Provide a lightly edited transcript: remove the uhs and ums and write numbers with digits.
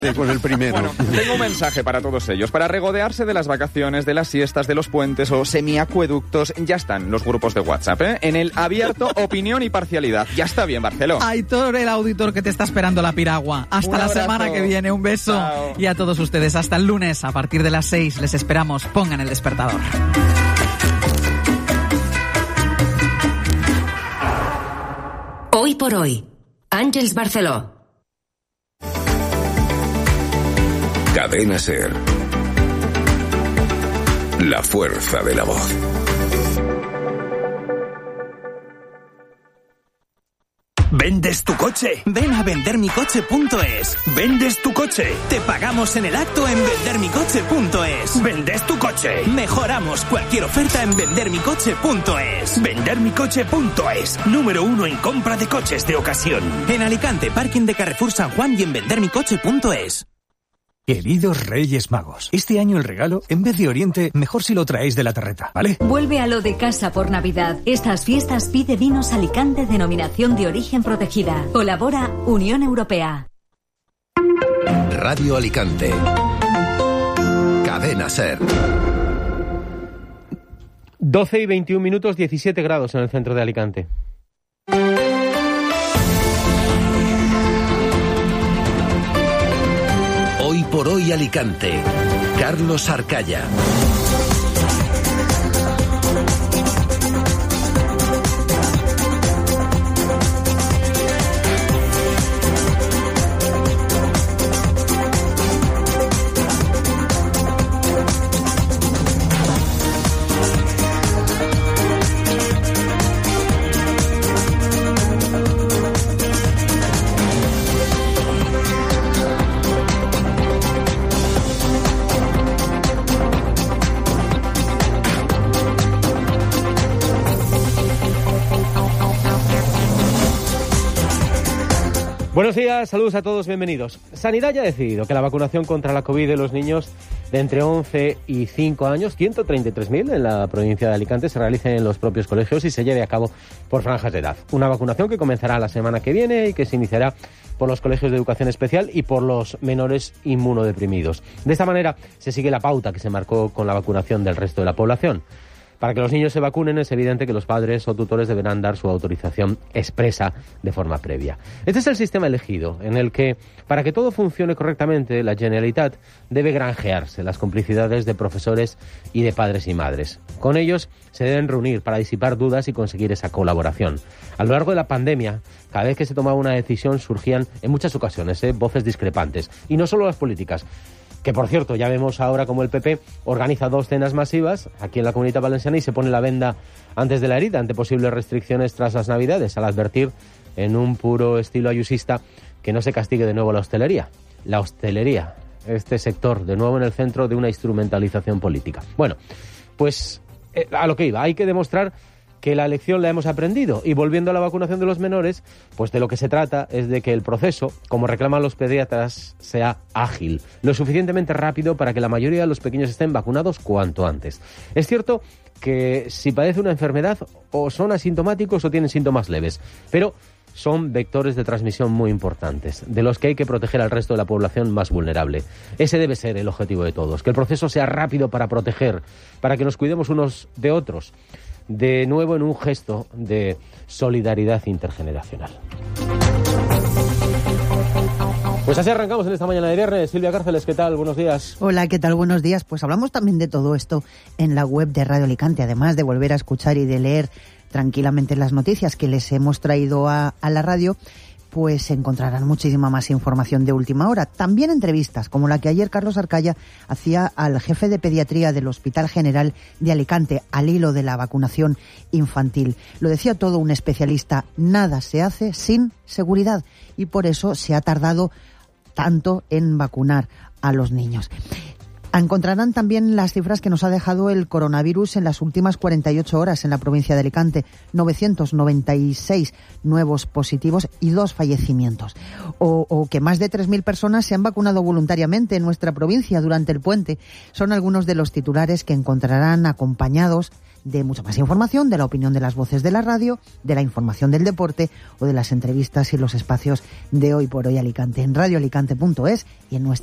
Con el primero. Bueno, tengo un mensaje para todos ellos. Para regodearse de las vacaciones, de las siestas, de los puentes o semiacueductos, ya están los grupos de WhatsApp, ¿eh? En el abierto, opinión y parcialidad. Ya está bien, Barceló. Aitor, el auditor que te está esperando la piragua. Hasta la semana que viene. Un beso. Chao. Y a todos ustedes, hasta el lunes, a partir de las 6, les esperamos. Pongan el despertador. Hoy por hoy, Àngels Barceló. Cadena SER. La fuerza de la voz. ¿Vendes tu coche? Ven a vendermicoche.es. ¿Vendes tu coche? Te pagamos en el acto en vendermicoche.es. ¿Vendes tu coche? Mejoramos cualquier oferta en vendermicoche.es. Vendermicoche.es. Número 1 en compra de coches de ocasión. En Alicante, parking de Carrefour San Juan y en vendermicoche.es. Queridos Reyes Magos, este año el regalo, en vez de Oriente, mejor si lo traéis de la Terreta, ¿vale? Vuelve a lo de casa por Navidad. Estas fiestas pide Vinos Alicante, denominación de origen protegida. Colabora Unión Europea. Radio Alicante. Cadena SER. 12 y 21 minutos, 17 grados en el centro de Alicante. Hoy por hoy Alicante. Carlos Arcaya. Buenos días, saludos a todos, bienvenidos. Sanidad ya ha decidido que la vacunación contra la COVID de los niños de entre 11 y 5 años, 133.000 en la provincia de Alicante, se realice en los propios colegios y se lleve a cabo por franjas de edad. Una vacunación que comenzará la semana que viene y que se iniciará por los colegios de educación especial y por los menores inmunodeprimidos. De esta manera se sigue la pauta que se marcó con la vacunación del resto de la población. Para que los niños se vacunen es evidente que los padres o tutores deberán dar su autorización expresa de forma previa. Este es el sistema elegido, en el que, para que todo funcione correctamente, la Generalitat debe granjearse las complicidades de profesores y de padres y madres. Con ellos se deben reunir para disipar dudas y conseguir esa colaboración. A lo largo de la pandemia, cada vez que se tomaba una decisión surgían, en muchas ocasiones, voces discrepantes. Y no solo las políticas. Que, por cierto, ya vemos ahora como el PP organiza 2 cenas masivas aquí en la Comunitat Valenciana y se pone la venda antes de la herida ante posibles restricciones tras las Navidades, al advertir, en un puro estilo ayusista, que no se castigue de nuevo la hostelería. La hostelería, este sector, de nuevo en el centro de una instrumentalización política. Bueno, pues a lo que iba, hay que demostrar que la lección la hemos aprendido. Y volviendo a la vacunación de los menores, pues de lo que se trata es de que el proceso, como reclaman los pediatras, sea ágil, lo suficientemente rápido para que la mayoría de los pequeños estén vacunados cuanto antes. Es cierto que si padece una enfermedad, o son asintomáticos o tienen síntomas leves, pero son vectores de transmisión muy importantes, de los que hay que proteger al resto de la población más vulnerable. Ese debe ser el objetivo de todos, que el proceso sea rápido para proteger, para que nos cuidemos unos de otros, de nuevo en un gesto de solidaridad intergeneracional. Pues así arrancamos en esta mañana de viernes. Silvia Cárceles, ¿qué tal? Buenos días. Hola, ¿qué tal? Buenos días. Pues hablamos también de todo esto en la web de Radio Alicante, además de volver a escuchar y de leer tranquilamente las noticias que les hemos traído a la radio. Pues encontrarán muchísima más información de última hora. También entrevistas, como la que ayer Carlos Arcaya hacía al jefe de pediatría del Hospital General de Alicante, al hilo de la vacunación infantil. Lo decía todo un especialista, nada se hace sin seguridad y por eso se ha tardado tanto en vacunar a los niños. Encontrarán también las cifras que nos ha dejado el coronavirus en las últimas 48 horas en la provincia de Alicante. 996 nuevos positivos y 2 fallecimientos. O que más de 3.000 personas se han vacunado voluntariamente en nuestra provincia durante el puente. Son algunos de los titulares que encontrarán acompañados de mucha más información, de la opinión de las voces de la radio, de la información del deporte o de las entrevistas y los espacios de Hoy por Hoy Alicante en radioalicante.es y en nuestra